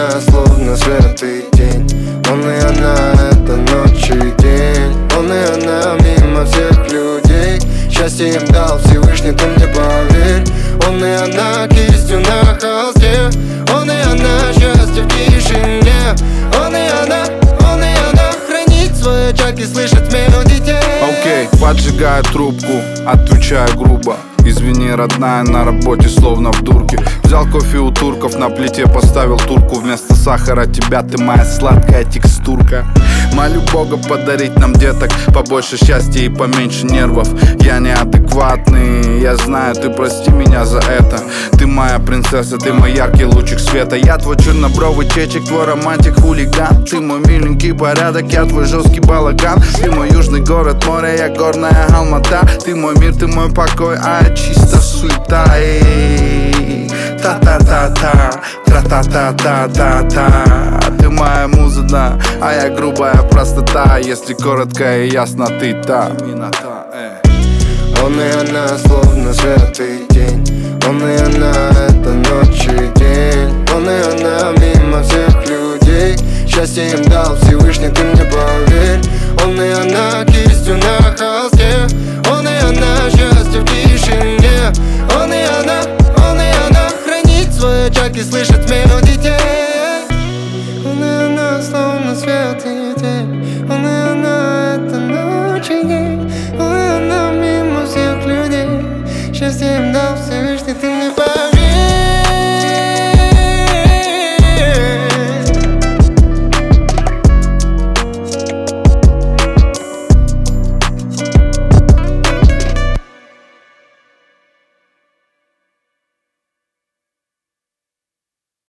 она словно свет и тень. Он и она — это ночь и день. Он и она мимо всех людей. Счастье им дал Всевышний, ты мне поверь. Он и она кистью на холсте. Он и она счастье в тишине. Он и она хранит свой очаг и слышит смех детей. Окей, поджигаю трубку, отвечаю грубо. Извини, родная, на работе словно в дурке. Взял кофе у турков, на плите поставил турку. Вместо сахара тебя, ты моя сладкая текстурка. Молю Бога подарить нам деток, побольше счастья и поменьше нервов. Я неадекватный, я знаю, ты прости меня за это. Ты моя принцесса, ты мой яркий лучик света. Я твой чернобровый чечек, твой романтик, хулиган. Ты мой миленький порядок, я твой жесткий балаган. Ты мой южный город, море, я горная Алмата. Ты мой мир, ты мой покой, а я чисто суета. Та-та-та-та, тра-та-та-та-та-та. Ты моя муза, да, а я грубая простота. Если коротко и ясно, ты та. Он и она словно свет и тень. Он и она — это ночь и день. Он и она мимо всех людей. Счастье им дал Всевышний, ты мне поверь. Он и она кисть